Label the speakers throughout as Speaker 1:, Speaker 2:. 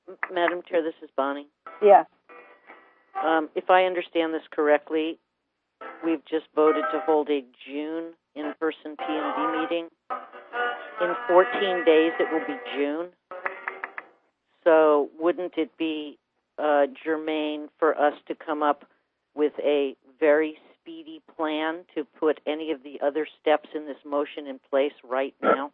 Speaker 1: Madam Chair, this is Bonnie.
Speaker 2: Yeah.
Speaker 1: If I understand this correctly, we've just voted to hold a June in-person PMD meeting. In 14 days, it will be June. So wouldn't it be germane for us to come up with a very speedy plan to put any of the other steps in this motion in place right now?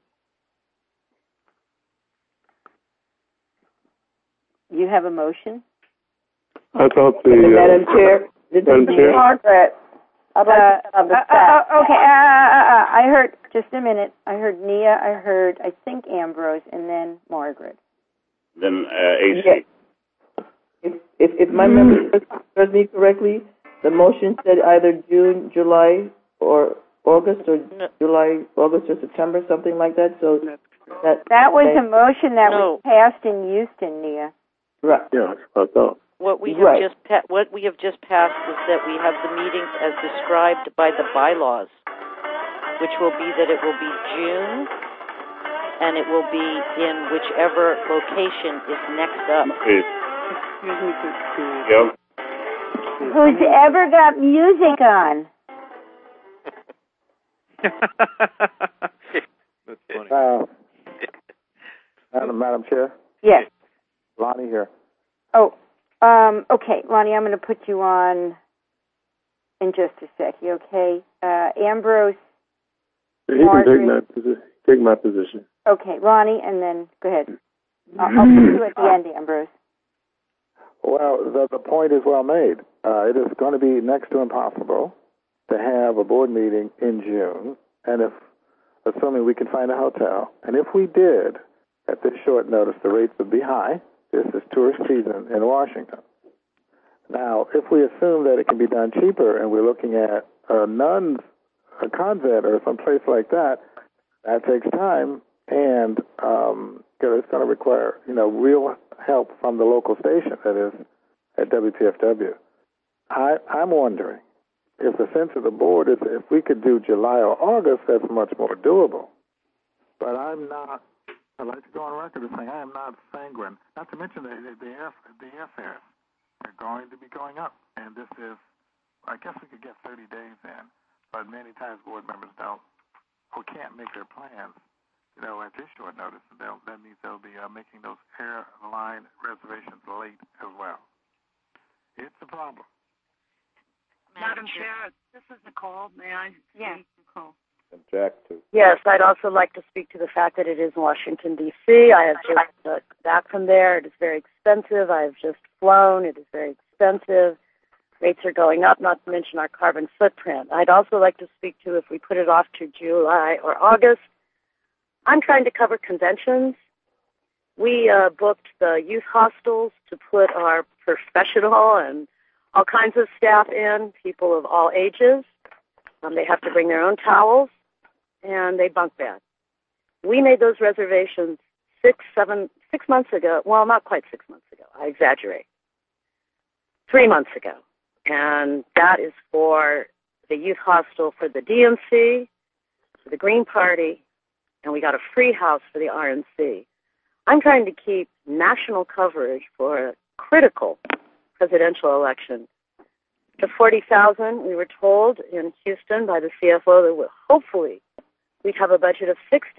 Speaker 2: You have a motion?
Speaker 3: I thought
Speaker 4: Madam Chair, this is Margaret. I'd like to have the fact.
Speaker 2: Okay, I heard, just a minute, I heard Nia, I think Ambrose, and then Margaret.
Speaker 5: Then AC.
Speaker 4: If my memory serves me correctly, the motion said either June, July, or August, or July, August, or September, something like that. So
Speaker 2: that was a motion that was passed in Houston, Nia.
Speaker 4: Right.
Speaker 3: Yeah, I thought.
Speaker 1: What we have just passed is that we have the meetings as described by the bylaws, which will be that it will be June, and it will be in whichever location is next up.
Speaker 5: Yep.
Speaker 2: Who's ever got music on?
Speaker 6: That's funny. Madam Chair?
Speaker 2: Yes.
Speaker 6: Lonnie here.
Speaker 2: Oh, okay, Lonnie, I'm going to put you on in just a sec. You okay? Ambrose.
Speaker 3: He can take my position.
Speaker 2: Okay, Lonnie, and then go ahead. I'll put you at the end, Ambrose.
Speaker 6: Well, the point is well made. It is going to be next to impossible to have a board meeting in June, and assuming we can find a hotel, and if we did, at this short notice, the rates would be high. This is tourist season in Washington. Now, if we assume that it can be done cheaper, and we're looking at a convent or some place like that, that takes time, and it's going to require, real help from the local station, that is, at WPFW. I'm wondering if the sense of the board is if we could do July or August, that's much more doable. But I'd like to go on record as saying I am not sanguine, not to mention the airfares are going to be going up. And this is, I guess we could get 30 days in, but many times board members don't or can't make their plans, at this short notice. That means they'll be making those airline reservations late as well. It's a problem.
Speaker 7: Madam Chair, this is Nicole. May I speak?
Speaker 2: Yes,
Speaker 7: Nicole.
Speaker 6: And Jack, too.
Speaker 7: Yes, I'd also like to speak to the fact that it is Washington, D.C. I have just back from there. It is very expensive. I have just flown. It is very expensive. Rates are going up, not to mention our carbon footprint. I'd also like to speak to if we put it off to July or August. I'm trying to cover conventions. We booked the youth hostels to put our professional and all kinds of staff in, people of all ages. They have to bring their own towels, and they bunk bed. We made those reservations 6 months ago. Well, not quite 6 months ago. I exaggerate. 3 months ago. And that is for the youth hostel for the DNC, for the Green Party, and we got a free house for the RNC. I'm trying to keep national coverage for a critical presidential election. To 40,000, we were told in Houston by the CFO that hopefully we'd have a budget of 60.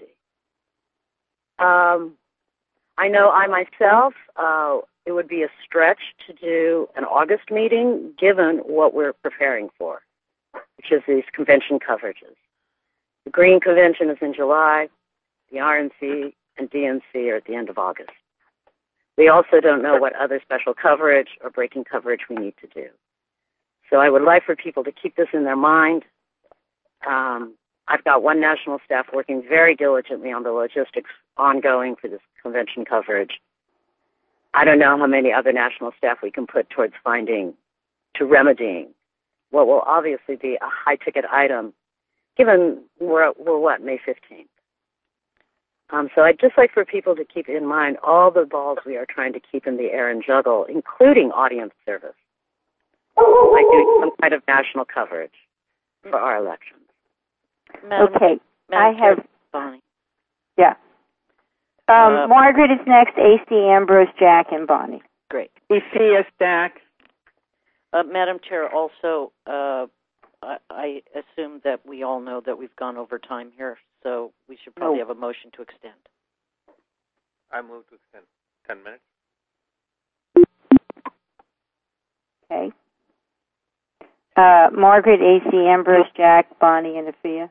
Speaker 7: I know I myself, it would be a stretch to do an August meeting given what we're preparing for, which is these convention coverages. The Green Convention is in July. The RNC and DNC are at the end of August. We also don't know what other special coverage or breaking coverage we need to do. So I would like for people to keep this in their mind. I've got one national staff working very diligently on the logistics ongoing for this convention coverage. I don't know how many other national staff we can put towards remedying what will obviously be a high-ticket item, given we're May 15th. So I'd just like for people to keep in mind all the balls we are trying to keep in the air and juggle, including audience service, by doing some kind of national coverage for our elections.
Speaker 2: Okay, I have.
Speaker 1: Bonnie.
Speaker 2: Yeah. Margaret is next, AC, Ambrose, Jack, and Bonnie.
Speaker 1: Great.
Speaker 8: Ethia, Stack.
Speaker 1: Madam Chair, also, I assume that we all know that we've gone over time here, so we should probably have a motion to extend.
Speaker 9: I move to extend 10 minutes.
Speaker 2: Okay. Margaret, AC, Ambrose, Jack, Bonnie, and Afia.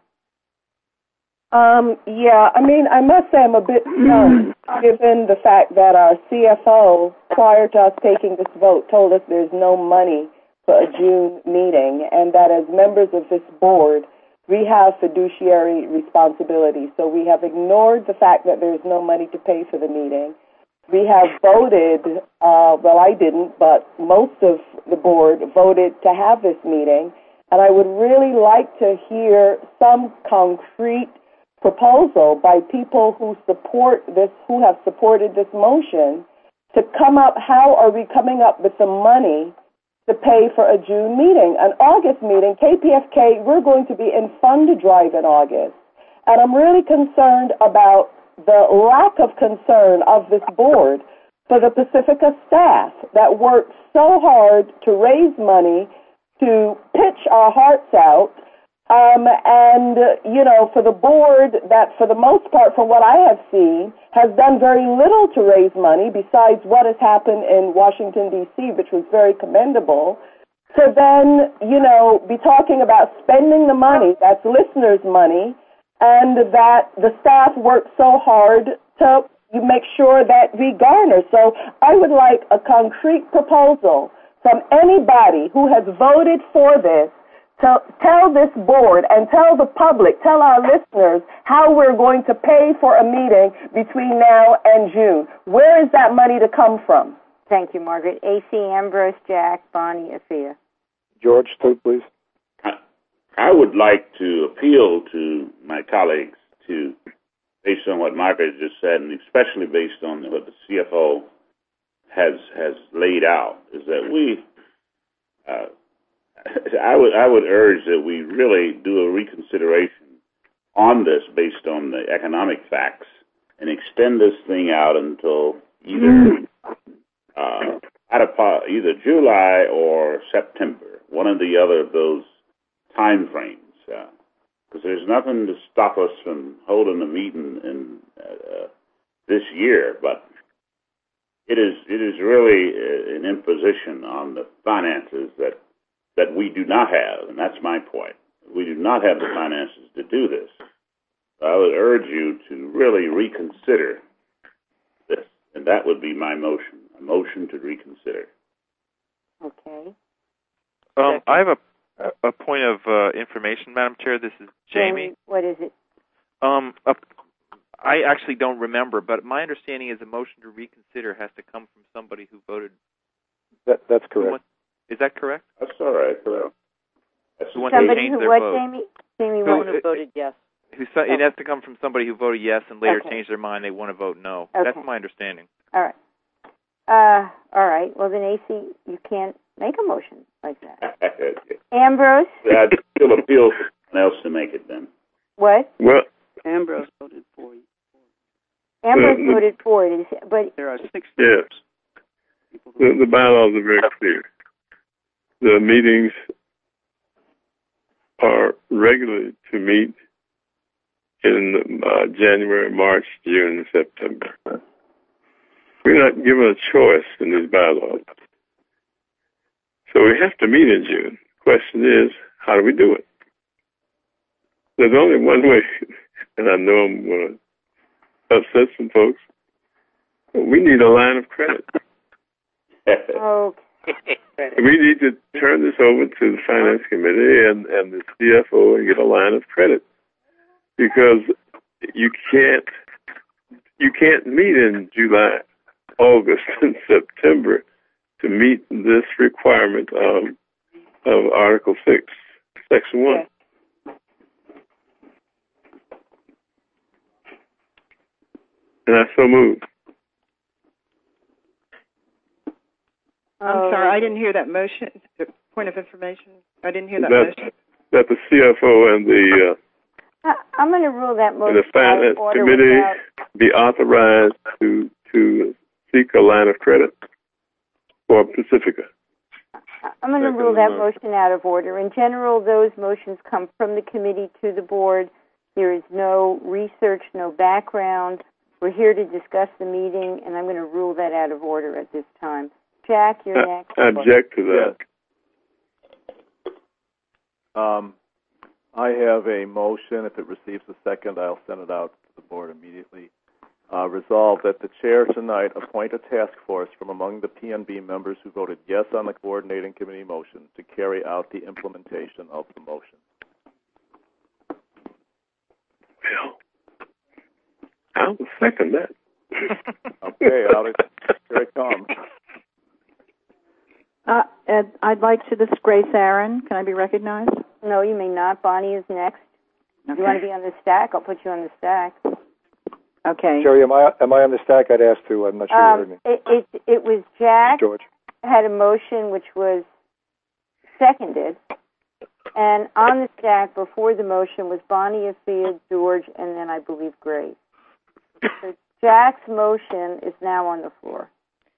Speaker 10: Yeah, I mean, I must say I'm a bit stunned, given the fact that our CFO, prior to us taking this vote, told us there's no money for a June meeting, and that as members of this board, we have fiduciary responsibility. So we have ignored the fact that there's no money to pay for the meeting. We have voted, well, I didn't, but most of the board voted to have this meeting, and I would really like to hear some concrete proposal by people who support this, who have supported this motion, to come up, how are we coming up with the money to pay for a June meeting? An August meeting, KPFK, we're going to be in fund drive in August. And I'm really concerned about the lack of concern of this board for the Pacifica staff that worked so hard to raise money, to pitch our hearts out, and, you know, for the board that, for the most part, from what I have seen, has done very little to raise money besides what has happened in Washington, D.C., which was very commendable, to then, you know, be talking about spending the money, that's listeners' money, and that the staff worked so hard to make sure that we garner. So I would like a concrete proposal from anybody who has voted for this to tell this board and tell the public, tell our listeners how we're going to pay for a meeting between now and June. Where is that money to come from?
Speaker 2: Thank you, Margaret. AC, Ambrose, Jack, Bonnie, Afia.
Speaker 6: George, take, please.
Speaker 5: I would like to appeal to my colleagues to, based on what Margaret just said, and especially based on what the CFO has laid out, is that we, I would urge that we really do a reconsideration on this based on the economic facts and extend this thing out until either July or September, one or the other of those time frames, because there's nothing to stop us from holding a meeting in this year, but it is really an imposition on the finances that we do not have, and that's my point. We do not have the finances to do this. I would urge you to really reconsider this, and that would be my motion, a motion to reconsider.
Speaker 2: Okay.
Speaker 9: I have a point of information, Madam Chair. This is Jamie.
Speaker 2: What is it?
Speaker 9: I actually don't remember, but my understanding is a motion to reconsider has to come from somebody who voted.
Speaker 6: That's correct.
Speaker 9: Is that correct?
Speaker 5: That's all right.
Speaker 2: Somebody who what, Jamie? Jamie,
Speaker 1: who voted yes.
Speaker 9: It has to come from somebody who voted yes and later changed their mind. They want to vote no.
Speaker 2: Okay.
Speaker 9: That's my understanding.
Speaker 2: All right. All right. Well, then, AC, you can't make a motion like that. Ambrose?
Speaker 5: I'd still appeal for someone else to make it then.
Speaker 2: What?
Speaker 8: Well, Ambrose voted for you.
Speaker 2: Ambrose voted for it, but
Speaker 8: there are 6
Speaker 3: yes. The bylaws are very clear. The meetings are regularly to meet in January, March, June, and September. We're not given a choice in these bylaws. So we have to meet in June. The question is, how do we do it? There's only one way, and I know I'm going to upset some folks. We need a line of credit.
Speaker 2: okay.
Speaker 3: We need to turn this over to the Finance Committee and the CFO and get a line of credit, because you can't meet in July, August, and September to meet this requirement of Article 6, Section 1.
Speaker 2: Okay.
Speaker 3: And I so moved.
Speaker 8: I'm sorry, I didn't hear that motion. Point of information. I didn't hear that motion.
Speaker 3: That the CFO and the
Speaker 2: I'm going to rule that
Speaker 3: And
Speaker 2: motion
Speaker 3: the Finance Committee be authorized to seek a line of credit for Pacifica.
Speaker 2: I'm going to rule that motion out of order. In general, those motions come from the committee to the board. There is no research, no background. We're here to discuss the meeting, and I'm going to rule that out of order at this time. Jack, you're next.
Speaker 3: I object to that.
Speaker 11: I have a motion. If it receives a second, I'll send it out to the board immediately. Resolved that the chair tonight appoint a task force from among the PNB members who voted yes on the coordinating committee motion to carry out the implementation of the motion.
Speaker 3: Well, I'll second that.
Speaker 11: Okay, here it comes.
Speaker 12: Ed, I'd like to disgrace Aaron. Can I be recognized?
Speaker 2: No, you may not. Bonnie is next.
Speaker 12: Okay.
Speaker 2: If you want to be on the stack, I'll put you on the stack.
Speaker 12: Okay.
Speaker 6: Sherry, am I on the stack? I'd ask to. I'm not sure you heard me.
Speaker 2: It was Jack.
Speaker 6: George
Speaker 2: had a motion which was seconded, and on the stack before the motion was Bonnie, Afia, George, and then I believe Grace. So Jack's motion is now on the floor.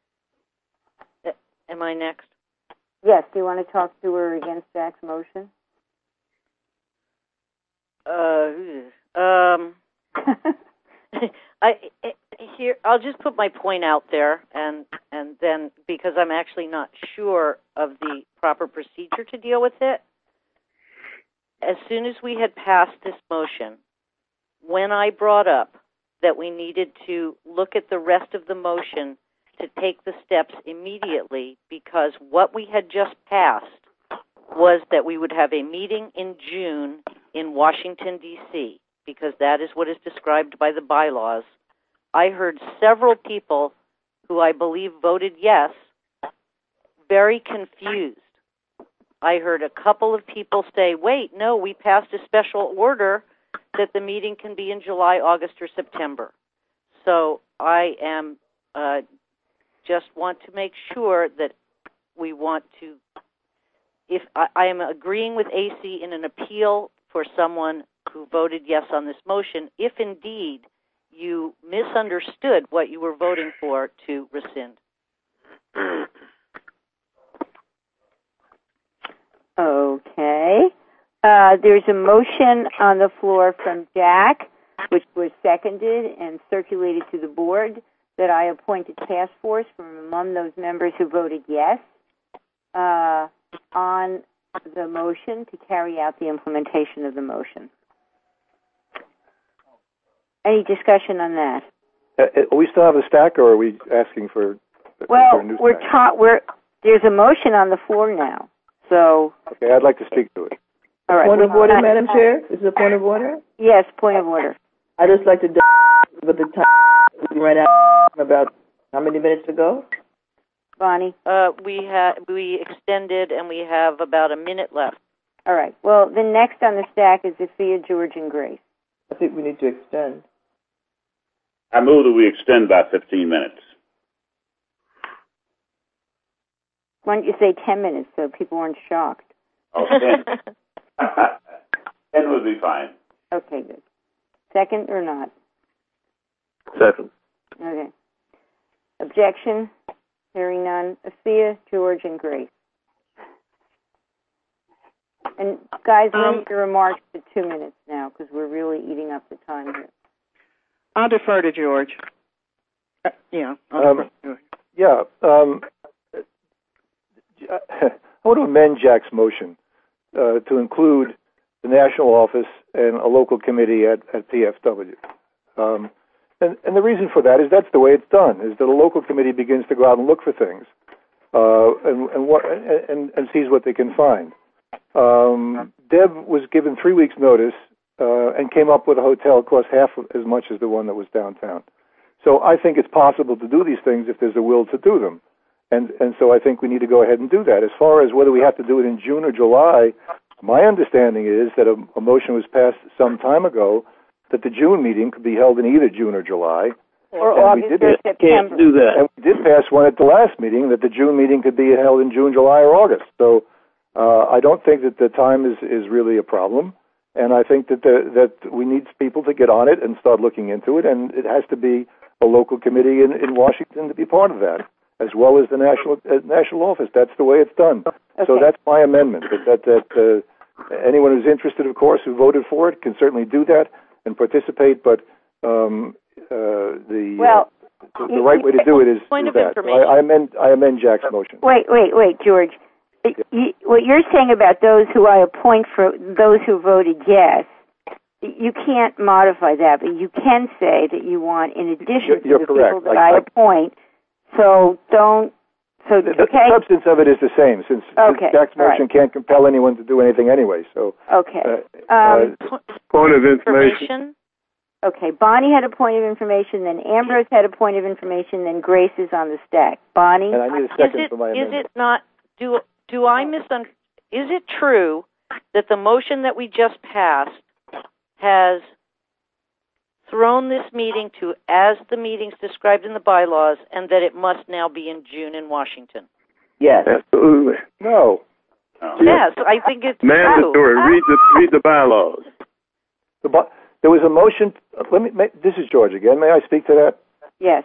Speaker 1: Am I next?
Speaker 2: Yes. Do you want to talk to her against Jack's motion?
Speaker 1: I'll just put my point out there, and then because I'm actually not sure of the proper procedure to deal with it. As soon as we had passed this motion, when I brought up that we needed to look at the rest of the motion to take the steps immediately, because what we had just passed was that we would have a meeting in June in Washington, D.C., because that is what is described by the bylaws. I heard several people who I believe voted yes very confused. I heard a couple of people say, wait, no, we passed a special order that the meeting can be in July, August, or September. So I am just want to make sure that we want to, if I am agreeing with AC in an appeal for someone who voted yes on this motion, if indeed you misunderstood what you were voting for, to rescind.
Speaker 2: Okay. There's a motion on the floor from Jack, which was seconded and circulated to the board, that I appoint a task force from among those members who voted yes on the motion to carry out the implementation of the motion. Any discussion on that?
Speaker 6: We still have a stack, or are we asking for?
Speaker 2: Well, there's a motion on the floor now, so.
Speaker 6: Okay, I'd like to speak to it.
Speaker 2: All right.
Speaker 4: Point of order, Madam Chair. Is it a point of order?
Speaker 2: Yes, point of order.
Speaker 4: I just like to with the time we ran out about how many minutes ago?
Speaker 2: Bonnie?
Speaker 1: We extended, and we have about a minute left.
Speaker 2: All right. Well, the next on the stack is Afia, George, and Grace.
Speaker 4: I think we need to extend.
Speaker 5: I move that we extend by 15 minutes.
Speaker 2: Why don't you say 10 minutes so people aren't shocked?
Speaker 5: Oh, 10. 10 would be fine.
Speaker 2: Okay, good. Second or not?
Speaker 3: Second.
Speaker 2: Okay. Objection? Hearing none. Afia, George, and Grace. And guys, limit your remarks to 2 minutes now, because we're really eating up the time here.
Speaker 8: I'll defer to George. Yeah.
Speaker 6: Yeah. I want to amend Jack's motion to include the national office and a local committee at PFW. And the reason for that is that's the way it's done, is that a local committee begins to go out and look for things and sees what they can find. Deb was given 3 weeks' notice and came up with a hotel cost half as much as the one that was downtown. So I think it's possible to do these things if there's a will to do them. And so I think we need to go ahead and do that. As far as whether we have to do it in June or July, my understanding is that a motion was passed some time ago that the June meeting could be held in either June or July.
Speaker 2: Or August or September.
Speaker 3: Can't do that.
Speaker 6: And we did pass one at the last meeting that the June meeting could be held in June, July, or August. So I don't think that the time is really a problem. And I think that we need people to get on it and start looking into it, and it has to be a local committee in Washington to be part of that, as well as the national office. That's the way it's done.
Speaker 2: Okay.
Speaker 6: So that's my amendment. That anyone who's interested, of course, who voted for it, can certainly do that and participate. But the right way to do it is that. I amend Jack's motion.
Speaker 2: Wait, George. What you're saying about those who I appoint for those who voted yes, you can't modify that, but you can say that you want, in addition to the people that I appoint. So don't. So
Speaker 6: the substance of it is the same, since Jack's motion can't compel anyone to do anything anyway. So
Speaker 3: point of information.
Speaker 2: Okay, Bonnie had a point of information, then Ambrose had a point of information, then Grace is on the stack. Bonnie,
Speaker 6: and I need a second for my amendment.
Speaker 1: Is it not? Do I misunderstand? Is it true that the motion that we just passed has thrown this meeting to as the meetings described in the bylaws, and that it must now be in June in Washington?
Speaker 4: Yes.
Speaker 3: Absolutely.
Speaker 6: No.
Speaker 1: Yes, I think it's
Speaker 3: mandatory.
Speaker 1: True.
Speaker 3: Read the bylaws.
Speaker 6: There was a motion. This is George again. May I speak to that?
Speaker 2: Yes.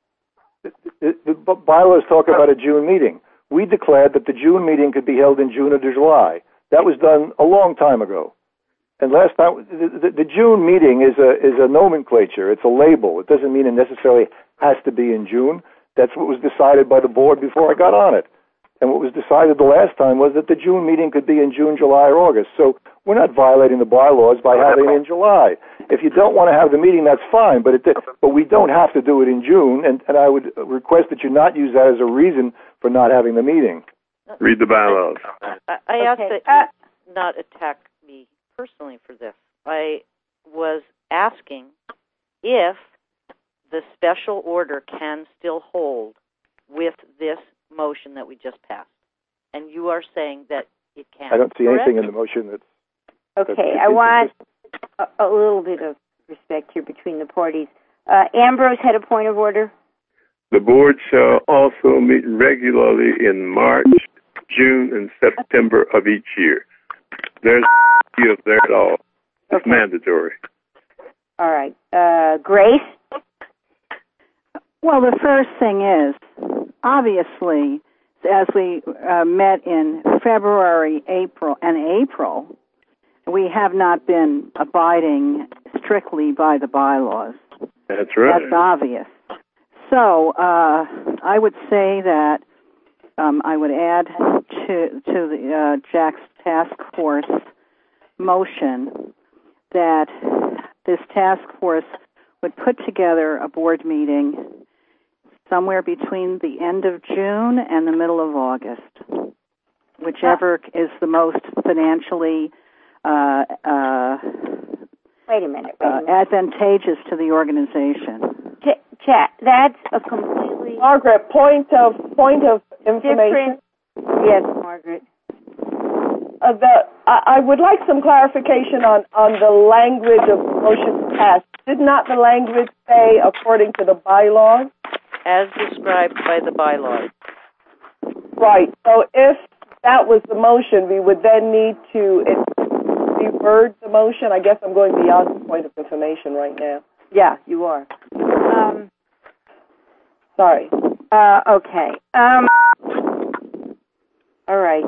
Speaker 6: The bylaws talk about a June meeting. We declared that the June meeting could be held in June or July. That was done a long time ago. And last time, the June meeting is a nomenclature. It's a label. It doesn't mean it necessarily has to be in June. That's what was decided by the board before I got on it. And what was decided the last time was that the June meeting could be in June, July, or August. So we're not violating the bylaws by having it in July. If you don't want to have the meeting, that's fine, but we don't have to do it in June, and I would request that you not use that as a reason for not having the meeting.
Speaker 3: Read the bylaws.
Speaker 1: I ask that you not attack me personally for this. I was asking if the special order can still hold with this motion that we just passed. And you are saying that it can.
Speaker 6: I don't see anything in the motion that's...
Speaker 2: Okay, I want a little bit of respect here between the parties. Ambrose had a point of order.
Speaker 3: The board shall also meet regularly in March, June, and September of each year. There's no there at all. It's mandatory.
Speaker 2: All right. Grace?
Speaker 12: Well, the first thing is, obviously, as we met in February, April, we have not been abiding strictly by the bylaws.
Speaker 3: That's right.
Speaker 12: That's obvious. So I would say that I would add to the Jack's task force motion that this task force would put together a board meeting somewhere between the end of June and the middle of August, whichever is the most financially advantageous to the organization.
Speaker 2: Chat, that's a completely...
Speaker 10: Margaret, point of information.
Speaker 2: Yes, Margaret.
Speaker 10: I would like some clarification on the language of motion passed. Did not the language say according to the bylaws?
Speaker 1: As described by the bylaws.
Speaker 10: Right. So if that was the motion, we would then need to reword the motion. I guess I'm going beyond the point of information right now.
Speaker 2: Yeah, you are.
Speaker 10: Sorry.
Speaker 2: Okay. All right.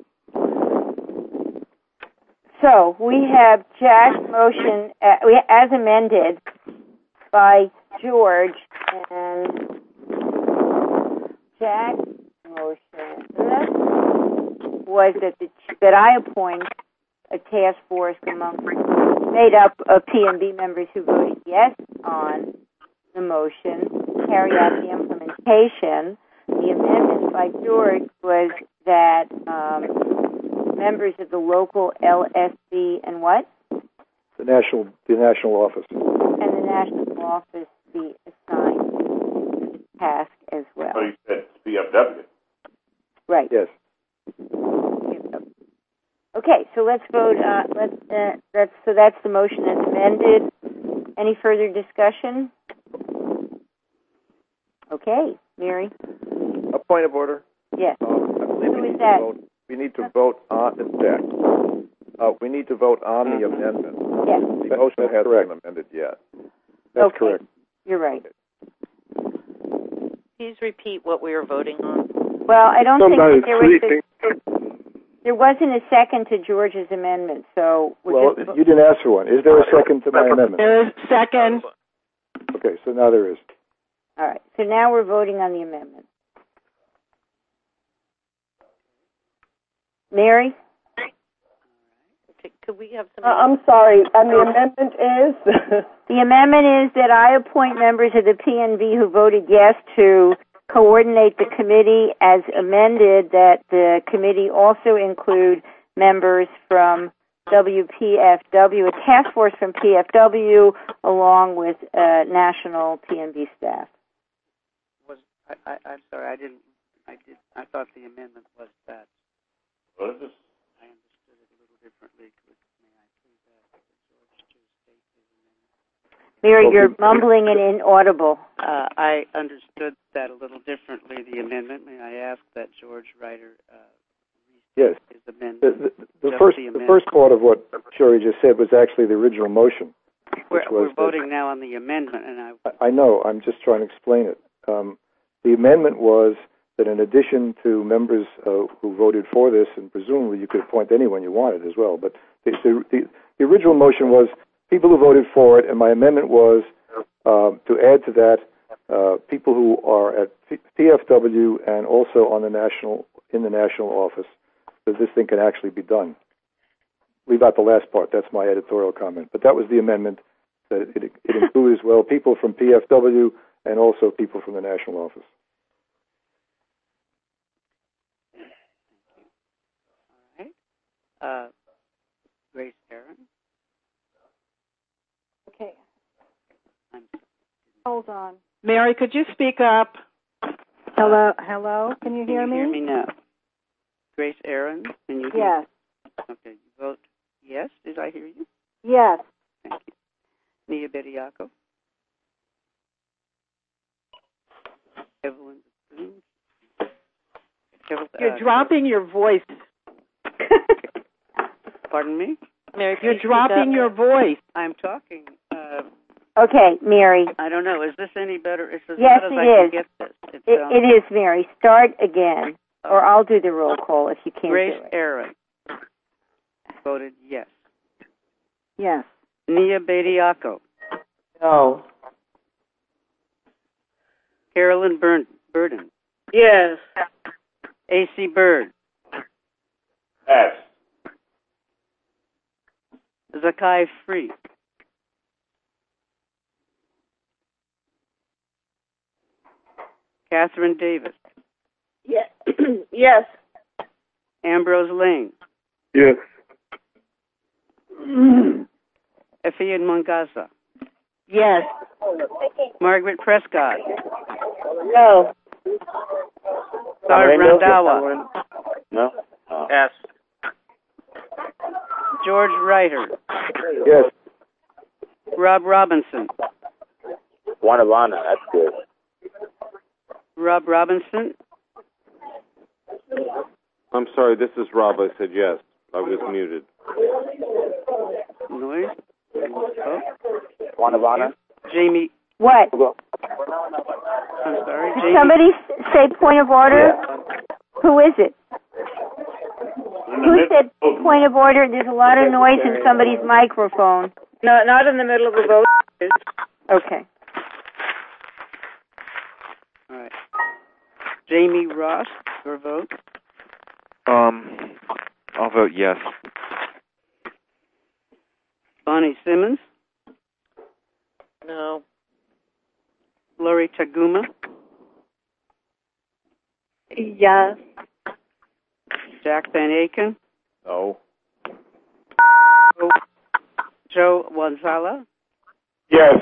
Speaker 2: So we have Jack's motion as amended by George, and Jack's motion was that I appoint a task force made up of P&B members who voted yes on the motion, carry out the implementation. The amendment by George was that members of the local LSC and what?
Speaker 6: The national office.
Speaker 2: And the national office be assigned to the task as well.
Speaker 5: Oh, you said PFW.
Speaker 2: Right.
Speaker 6: Yes.
Speaker 2: Okay, so let's vote. That's the motion as amended. Any further discussion? Okay, Mary.
Speaker 11: A point of order.
Speaker 2: Yes.
Speaker 11: I believe
Speaker 2: Who is that?
Speaker 11: We need to vote on that. We need to vote on the amendment.
Speaker 2: Yes.
Speaker 11: The motion hasn't been amended yet.
Speaker 6: That's
Speaker 2: Okay.
Speaker 6: correct.
Speaker 2: You're right.
Speaker 1: Please repeat what we are voting on.
Speaker 2: Well, I don't think that
Speaker 3: Somebody's
Speaker 2: there wasn't a second to George's amendment, so
Speaker 6: Well, you didn't ask for one. Is there a second to my amendment?
Speaker 8: There is second.
Speaker 6: Okay, so now there is.
Speaker 2: all right. So now we're voting on the amendment. Mary?
Speaker 1: Could we have some?
Speaker 10: I'm sorry, and the amendment is?
Speaker 2: The amendment is that I appoint members of the PNB who voted yes to coordinate the committee as amended, that the committee also include members from WPFW, a task force from PFW, along with national PNB staff.
Speaker 13: I'm sorry, I thought the amendment was that.
Speaker 5: What is this?
Speaker 13: I understood it a little differently. May I please ask George to state his amendment?
Speaker 2: Mary, you're mumbling and inaudible.
Speaker 13: I understood that a little differently, the amendment. May I ask that George Ryder
Speaker 6: Yes.
Speaker 13: his amendment?
Speaker 6: The first part of what Sherry just said was actually the original motion.
Speaker 13: We're voting now on the amendment, and
Speaker 6: I know. I'm just trying to explain it. The amendment was that in addition to members who voted for this, and presumably you could appoint anyone you wanted as well, but the original motion was people who voted for it, and my amendment was to add to that people who are at PFW and also on the national office, that this thing can actually be done. Leave out the last part. That's my editorial comment. But that was the amendment. That it includes, well, people from PFW and also people from the national office.
Speaker 13: All right. Grace Aaron.
Speaker 12: Okay. Hold on.
Speaker 8: Mary, could you speak up?
Speaker 12: Hello? Can you hear
Speaker 13: Can
Speaker 12: me?
Speaker 13: you hear me now? Grace Aaron, can you hear
Speaker 12: Yes.
Speaker 13: me? Okay, you vote yes. Did I hear you?
Speaker 12: Yes.
Speaker 13: Thank you. Nia Bediaco. Evelyn Bethune.
Speaker 8: You're dropping your voice.
Speaker 13: Pardon me?
Speaker 1: Mary,
Speaker 8: you're dropping your voice.
Speaker 13: I'm talking.
Speaker 2: Okay, Mary.
Speaker 13: I don't know. Is this any better? It's as
Speaker 2: Yes,
Speaker 13: bad as
Speaker 2: it
Speaker 13: I
Speaker 2: is.
Speaker 13: can get this.
Speaker 2: It is, Mary. Start again, or I'll do the roll call if you can't
Speaker 13: Grace
Speaker 2: do it.
Speaker 13: Aaron voted yes.
Speaker 12: Yes.
Speaker 13: Nia Bediaco.
Speaker 4: No.
Speaker 13: Carolyn Burden.
Speaker 4: Yes.
Speaker 13: A.C. Bird.
Speaker 5: Yes.
Speaker 13: Zakai Free. Catherine Davis.
Speaker 10: Yes. Yes.
Speaker 13: Ambrose Lane.
Speaker 3: Yes.
Speaker 13: Effian Mangasa.
Speaker 8: Yes.
Speaker 13: Margaret Prescott.
Speaker 10: No.
Speaker 13: Sar Randawa.
Speaker 5: No.
Speaker 13: Yes. George Ryder.
Speaker 6: Yes.
Speaker 13: Rob Robinson.
Speaker 14: Wanavana, that's good.
Speaker 13: Rob Robinson.
Speaker 15: I'm sorry, this is Rob. I said yes. I was muted.
Speaker 13: Noise. Oh.
Speaker 14: Wanavana.
Speaker 13: Jamie.
Speaker 2: What?
Speaker 13: I'm sorry.
Speaker 2: Did
Speaker 13: Jamie.
Speaker 2: somebody say point of order? Who is it? Who said point of order? There's a lot of noise in somebody's microphone.
Speaker 10: No, not in the middle of a vote.
Speaker 2: Okay.
Speaker 13: All right. Jamie Ross, your vote.
Speaker 9: I'll vote yes.
Speaker 13: Bonnie Simmons.
Speaker 1: No.
Speaker 13: Lori Taguma.
Speaker 10: Yes.
Speaker 13: Jack Van Aken.
Speaker 11: No.
Speaker 13: Joe Wanzala.
Speaker 3: Yes.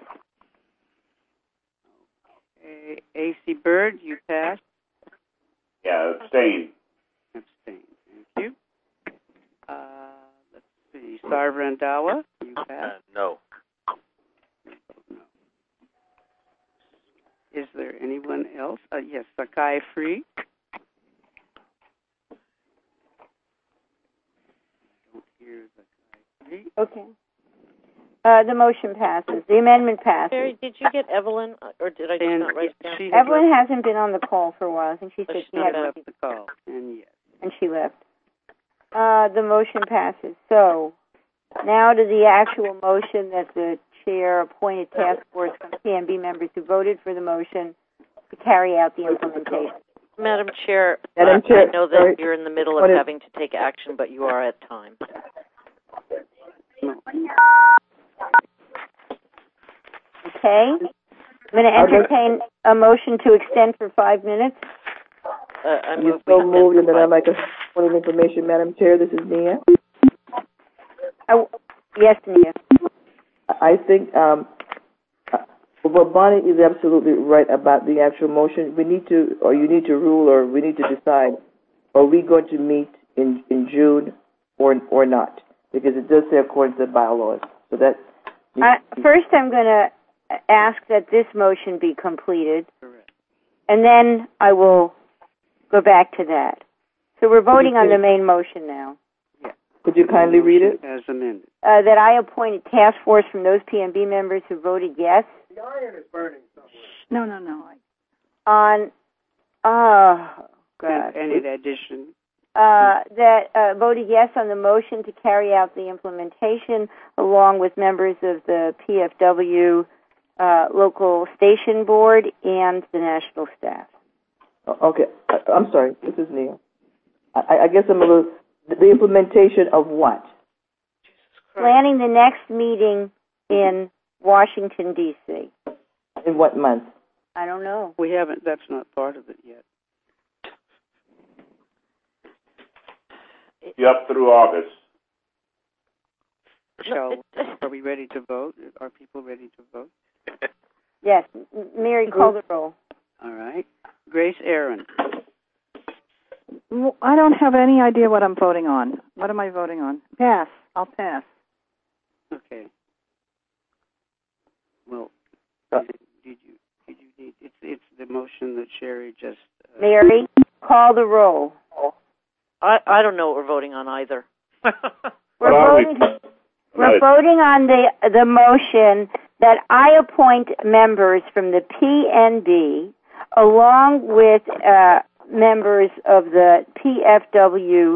Speaker 13: A.C. Bird, you passed.
Speaker 5: Yeah, abstain.
Speaker 13: Abstain. Thank you. Let's see. Sar Randawa, you passed.
Speaker 14: No.
Speaker 13: No. Is there anyone else? Yes, Sakai Free. I don't hear right.
Speaker 2: Okay. The motion passes. The amendment passes.
Speaker 1: Mary, did you get Evelyn, or did I just
Speaker 13: And
Speaker 1: not write it down?
Speaker 2: Evelyn hasn't been on the call for a while. I think she said
Speaker 1: She
Speaker 2: she had
Speaker 13: left the call,
Speaker 2: and she left. The motion passes. So, now to the actual motion that the chair appointed task force from PNB members who voted for the motion to carry out the implementation.
Speaker 1: Madam Chair,
Speaker 4: Madam Chair,
Speaker 1: I know that
Speaker 4: sorry.
Speaker 1: you're in the middle of having to take action, but you are at time.
Speaker 2: Okay. I'm going to entertain a motion to extend for 5 minutes.
Speaker 1: I
Speaker 4: You
Speaker 1: move
Speaker 4: so
Speaker 1: we
Speaker 4: moved, and then I'd
Speaker 1: extend
Speaker 4: like a point of information, Madam Chair. This is Nia.
Speaker 2: Yes, Nia.
Speaker 4: I think well, Bonnie is absolutely right about the actual motion. We need to, or you need to rule, or we need to decide, are we going to meet in June or not? Because it does say according to the bylaws. So that.
Speaker 2: First, I'm going to ask that this motion be completed, and then I will go back to that. So we're voting on the main motion now.
Speaker 4: Could you kindly read it?
Speaker 13: As amended.
Speaker 2: That I appoint a task force from those PNB members who voted yes.
Speaker 16: The iron is burning somewhere.
Speaker 12: No.
Speaker 2: On, oh, God.
Speaker 13: Any addition?
Speaker 2: That voted yes on the motion to carry out the implementation, along with members of the PFW local station board and the national staff.
Speaker 4: Okay. I'm sorry. This is Neil. I guess I'm a little... The implementation of what?
Speaker 2: Planning the next meeting in Washington, D.C.
Speaker 4: In what month?
Speaker 2: I don't know.
Speaker 13: We haven't. That's not part of it yet.
Speaker 5: Up through August.
Speaker 13: Are we ready to vote? Are people ready to vote?
Speaker 2: Yes. Mary, call the roll.
Speaker 13: All right. Grace Aaron.
Speaker 12: I don't have any idea what I'm voting on. What am I voting on? Pass. I'll pass.
Speaker 13: Okay. Well, did you need? It's the motion that Sherry just.
Speaker 2: Mary, call the roll.
Speaker 1: I don't know what we're voting on either.
Speaker 2: We're voting on the motion that I appoint members from the PNB along with members of the PFW,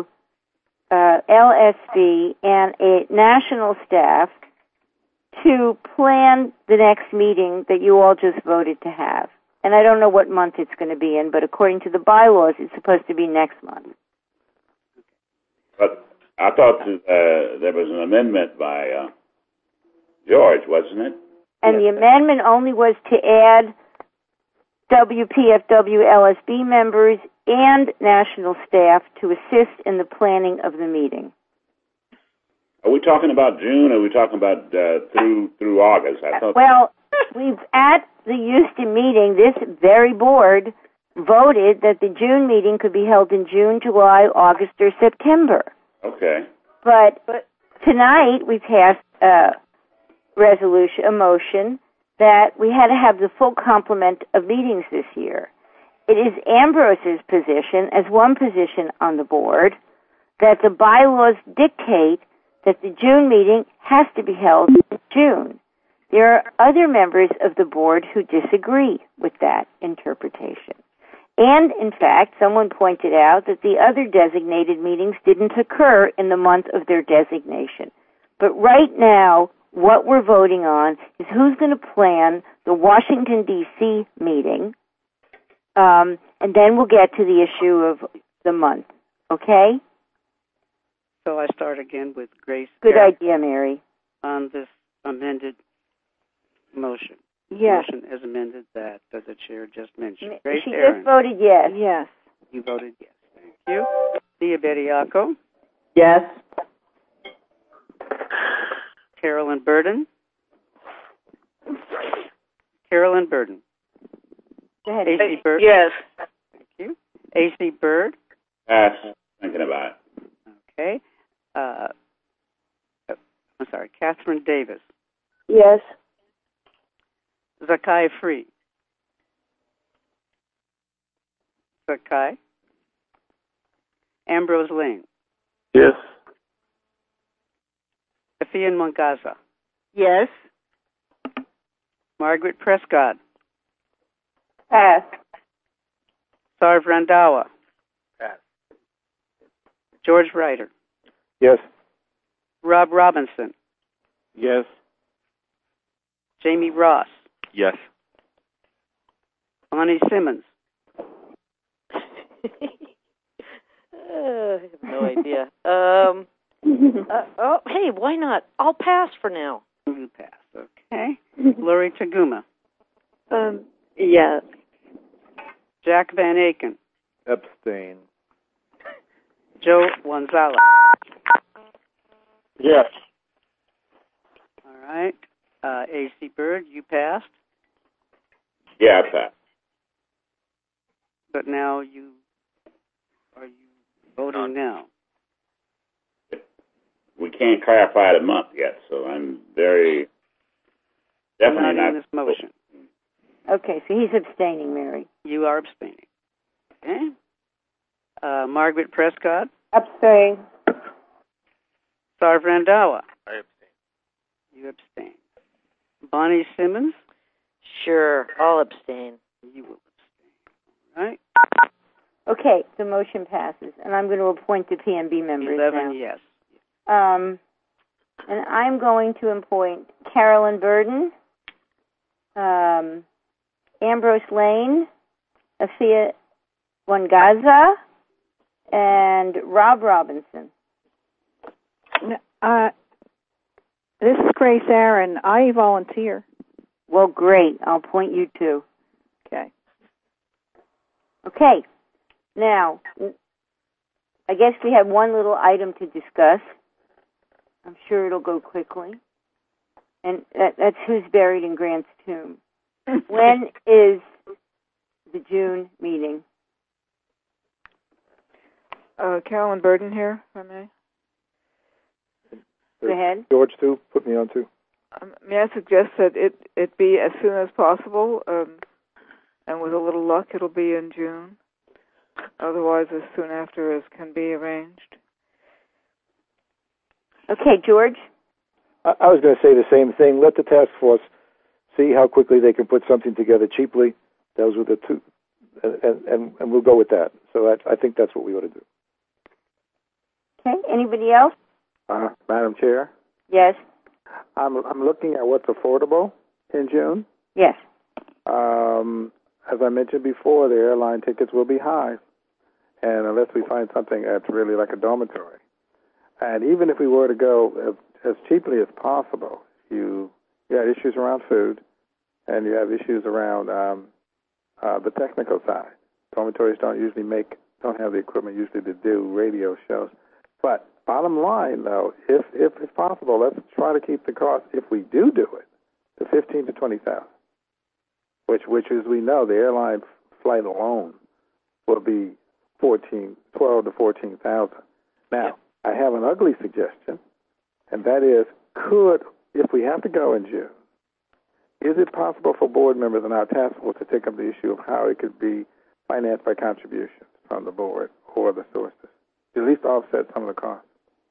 Speaker 2: LSB, and a national staff to plan the next meeting that you all just voted to have. And I don't know what month it's going to be in, but according to the bylaws, it's supposed to be next month.
Speaker 5: But I thought there was an amendment by George, wasn't it?
Speaker 2: And the amendment only was to add WPFW LSB members and national staff to assist in the planning of the meeting.
Speaker 5: Are we talking about June, or are we talking about through August? I thought.
Speaker 2: Well, we've at the Houston meeting, this very board voted that the June meeting could be held in June, July, August, or September.
Speaker 5: Okay.
Speaker 2: But tonight we passed a motion that we had to have the full complement of meetings this year. It is Ambrose's position, as one position on the board, that the bylaws dictate that the June meeting has to be held in June. There are other members of the board who disagree with that interpretation. And, in fact, someone pointed out that the other designated meetings didn't occur in the month of their designation. But right now, what we're voting on is who's going to plan the Washington, D.C. meeting, and then we'll get to the issue of the month. Okay?
Speaker 13: So I start again with Grace.
Speaker 2: Good idea, Mary.
Speaker 13: On this amended motion.
Speaker 2: Yes.
Speaker 13: Motion as amended that the chair just mentioned.
Speaker 2: She
Speaker 13: Grace
Speaker 2: just
Speaker 13: Aaron.
Speaker 2: voted yes. Yes.
Speaker 13: You voted yes. Thank you. Thea Bediaco.
Speaker 4: Yes.
Speaker 13: Carolyn Burden. Carolyn Burden.
Speaker 2: Go ahead.
Speaker 13: A.C. Bird.
Speaker 8: Yes.
Speaker 13: Thank you. A.C. Bird.
Speaker 5: Pass. Thinking about it.
Speaker 13: Okay. I'm sorry. Catherine Davis.
Speaker 2: Yes.
Speaker 13: Zakai Free. Zakai. Ambrose Lane.
Speaker 3: Yes.
Speaker 13: Sophia Mongaza.
Speaker 8: Yes.
Speaker 13: Margaret Prescott.
Speaker 10: Pass.
Speaker 13: Sarv Randhawa.
Speaker 14: Pass.
Speaker 13: George Ryder.
Speaker 6: Yes.
Speaker 13: Rob Robinson.
Speaker 11: Yes.
Speaker 13: Jamie Ross.
Speaker 9: Yes.
Speaker 13: Bonnie Simmons.
Speaker 1: I have no idea. Hey, why not? I'll pass for now.
Speaker 13: You pass. Okay. Lori Taguma.
Speaker 10: Yes.
Speaker 13: Jack Van Aken.
Speaker 11: Abstain.
Speaker 13: Joe Wanzala.
Speaker 14: Yes.
Speaker 13: All right. A.C. Bird, you passed,
Speaker 5: Yeah, Pat.
Speaker 13: but now are you voting now?
Speaker 5: We can't clarify the month yet, so I'm very definitely
Speaker 13: not in this motion.
Speaker 2: Okay, so he's abstaining, Mary.
Speaker 13: You are abstaining. Okay. Margaret Prescott.
Speaker 10: Abstain.
Speaker 13: Sarv Randhawa.
Speaker 14: I abstain.
Speaker 13: You abstain. Bonnie Simmons.
Speaker 1: Sure, I'll abstain.
Speaker 13: You will abstain. All right.
Speaker 2: Okay, the motion passes, and I'm going to appoint the PNB members
Speaker 13: 11
Speaker 2: now.
Speaker 13: yes.
Speaker 2: And I'm going to appoint Carolyn Burden, Ambrose Lane, Afia Wangaza, and Rob Robinson.
Speaker 12: This is Grace Aaron. I volunteer.
Speaker 2: Well, great. I'll appoint you too.
Speaker 12: Okay.
Speaker 2: Okay. Now, I guess we have one little item to discuss. I'm sure it'll go quickly. And that's who's buried in Grant's tomb. When is the June meeting?
Speaker 4: Carolyn Burden here, if I may.
Speaker 2: Go ahead.
Speaker 6: George, too. Put me on, too.
Speaker 4: May I suggest that it be as soon as possible, and with a little luck, it'll be in June. Otherwise, as soon after as can be arranged.
Speaker 2: Okay, George?
Speaker 6: I was going to say the same thing. Let the task force see how quickly they can put something together cheaply. Those were the two, and we'll go with that. So I think that's what we ought to do.
Speaker 2: Okay, anybody else?
Speaker 6: Madam Chair?
Speaker 2: Yes.
Speaker 6: I'm looking at what's affordable in June.
Speaker 2: Yes.
Speaker 6: As I mentioned before, the airline tickets will be high, and unless we find something that's really like a dormitory. And even if we were to go as cheaply as possible, you got issues around food, and you have issues around the technical side. Dormitories don't have the equipment usually to do radio shows. But bottom line, though, if possible, let's try to keep the cost, if we do it, to $15,000 to $20,000. Which, as we know, the airline flight alone will be $12,000 to $14,000. Now, I have an ugly suggestion, and that is, if we have to go in June, is it possible for board members in our task force to take up the issue of how it could be financed by contributions from the board or the sources, to at least offset some of the costs?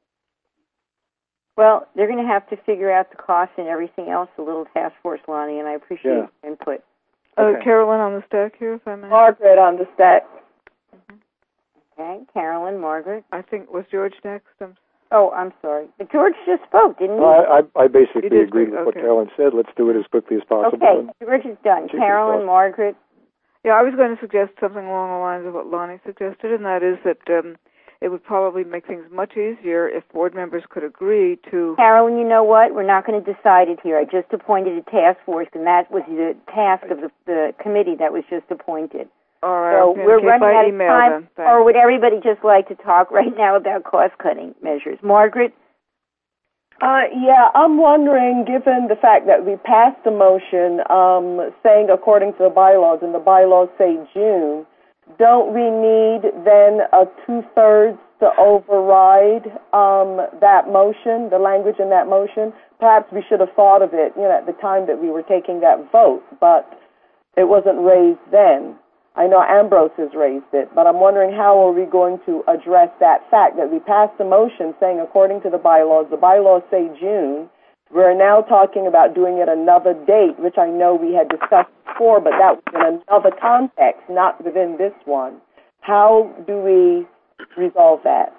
Speaker 2: Well, they're going to have to figure out the cost and everything else, the little task force, Lonnie, and I appreciate your input.
Speaker 4: Okay. Carolyn on the stack here, if I may.
Speaker 10: Margaret on the stack.
Speaker 2: Okay, Carolyn, Margaret.
Speaker 4: I think, was George next?
Speaker 2: I'm sorry. But George just spoke, didn't he?
Speaker 6: I basically agreed with what Carolyn said. Let's do it as quickly as possible.
Speaker 2: Okay, George is done. Carolyn, Margaret.
Speaker 4: Yeah, I was going to suggest something along the lines of what Lonnie suggested, and that is that it would probably make things much easier if board members could agree to...
Speaker 2: Carolyn, you know what? We're not going to decide it here. I just appointed a task force, and that was the task of the committee that was just appointed.
Speaker 4: All right.
Speaker 2: So we're running out of time.
Speaker 4: Then,
Speaker 2: or would everybody just like to talk right now about cost-cutting measures? Margaret?
Speaker 10: Yeah, I'm wondering, given the fact that we passed the motion saying according to the bylaws, and the bylaws say June, don't we need then a 2/3 to override that motion, the language in that motion? Perhaps we should have thought of it, at the time that we were taking that vote, but it wasn't raised then. I know Ambrose has raised it, but I'm wondering how are we going to address that fact that we passed a motion saying according to the bylaws say June. We're now talking about doing it another date, which I know we had discussed before, but that was in another context, not within this one. How do we resolve that?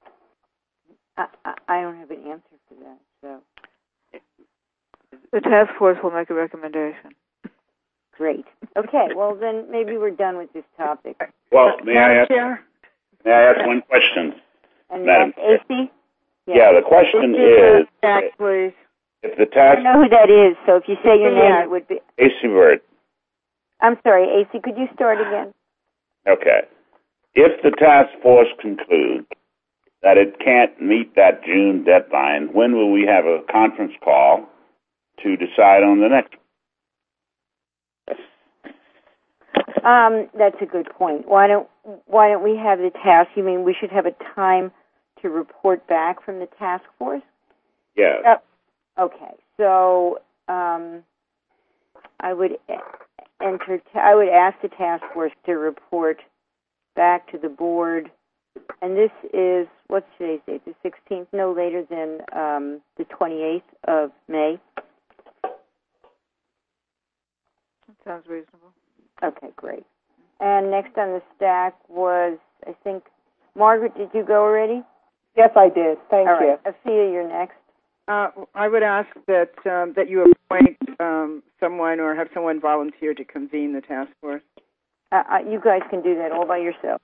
Speaker 2: I don't have an answer for that, so.
Speaker 17: The task force will make a recommendation.
Speaker 2: Great. Okay, well then maybe we're done with this topic.
Speaker 5: Well, may I ask one question?
Speaker 2: And
Speaker 5: Madam
Speaker 2: that's AC?
Speaker 5: Yeah, the question is,
Speaker 17: Jack, please.
Speaker 5: if the
Speaker 2: I
Speaker 5: task...
Speaker 2: don't know who that is, so if you say your name, it would be...
Speaker 5: AC Bird.
Speaker 2: I'm sorry, AC, could you start again?
Speaker 5: Okay. If the task force concludes that it can't meet that June deadline, when will we have a conference call to decide on the next?
Speaker 2: That's a good point. Why don't we have the task? You mean we should have a time to report back from the task force?
Speaker 5: Yes.
Speaker 2: Okay. So I would ask the task force to report back to the board, and this is what's today's date? The 16th, no later than the 28th of May.
Speaker 17: That sounds reasonable.
Speaker 2: Okay, great. And next on the stack was, I think, Margaret, did you go already?
Speaker 10: Yes, I did. Thank
Speaker 2: All
Speaker 10: you.
Speaker 2: right. Afia, you're next.
Speaker 8: I would ask that you appoint someone or have someone volunteer to convene the task force.
Speaker 2: You guys can do that all by yourself.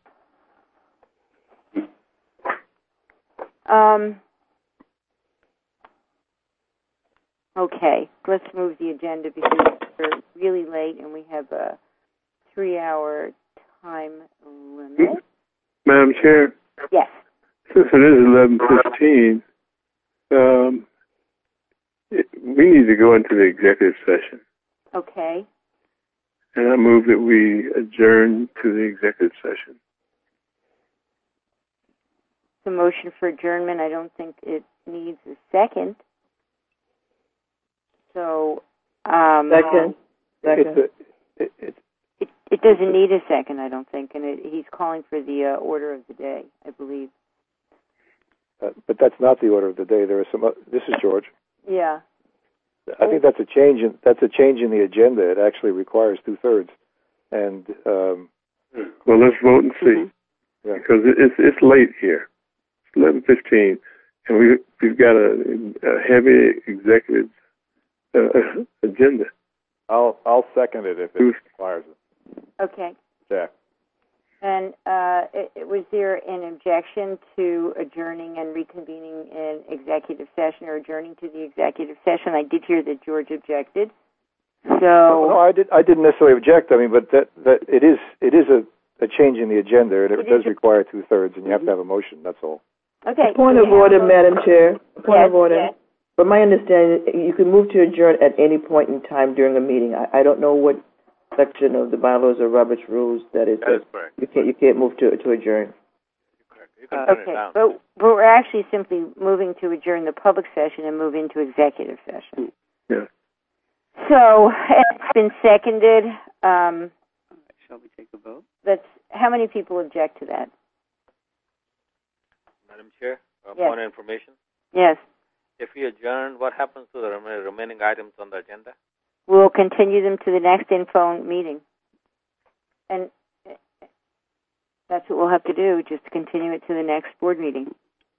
Speaker 2: Okay, let's move the agenda because we're really late and we have a 3-hour time limit.
Speaker 3: Madam Chair?
Speaker 2: Yes.
Speaker 3: Since it is 11:15, we need to go into the executive session.
Speaker 2: Okay.
Speaker 3: And I move that we adjourn to the executive session.
Speaker 2: The motion for adjournment, I don't think it needs a second. So,
Speaker 4: Second.
Speaker 2: It doesn't need a second, I don't think, and he's calling for the order of the day, I believe.
Speaker 6: But that's not the order of the day. There are some. This is George.
Speaker 2: Yeah.
Speaker 6: I think that's a change in the agenda. It actually requires 2/3, and
Speaker 3: well, let's vote and see, because it's late here. It's 11:15, and we've got a heavy executive agenda.
Speaker 11: I'll second it if it requires it.
Speaker 2: Okay.
Speaker 6: Jack.
Speaker 2: And was there an objection to adjourning and reconvening in executive session or adjourning to the executive session? I did hear that George objected. So
Speaker 6: no, I didn't necessarily object. I mean, but that it is a change in the agenda, and it does require 2/3, and you have to have a motion. That's all.
Speaker 2: Okay.
Speaker 4: Point of order, Madam Chair. Point of order.
Speaker 2: Yes.
Speaker 4: From my understanding, you can move to adjourn at any point in time during a meeting. I don't know what section of the bylaws or Robert's rules that is.
Speaker 15: That is correct.
Speaker 4: You can't move to adjourn.
Speaker 15: You can turn it
Speaker 2: Okay,
Speaker 15: down.
Speaker 2: but we're actually simply moving to adjourn the public session and move into executive session.
Speaker 3: Yeah.
Speaker 2: So it's been seconded.
Speaker 13: Shall we take a vote?
Speaker 2: How many people object to that?
Speaker 15: Madam Chair,
Speaker 2: Yes.
Speaker 15: point of information.
Speaker 2: Yes.
Speaker 15: If we adjourn, what happens to the remaining items on the agenda?
Speaker 2: We'll continue them to the next in-phone meeting. And that's what we'll have to do, just continue it to the next board meeting.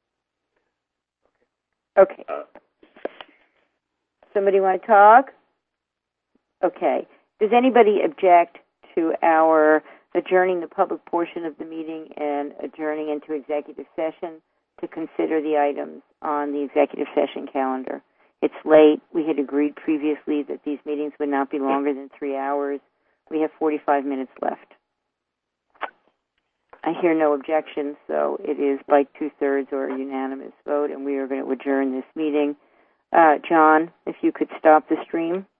Speaker 2: Okay. Somebody want to talk? Okay. Does anybody object to our adjourning the public portion of the meeting and adjourning into executive session to consider the items on the executive session calendar? It's late. We had agreed previously that these meetings would not be longer than 3 hours. We have 45 minutes left. I hear no objections, so it is by 2/3 or a unanimous vote, and we are going to adjourn this meeting. John, if you could stop the stream.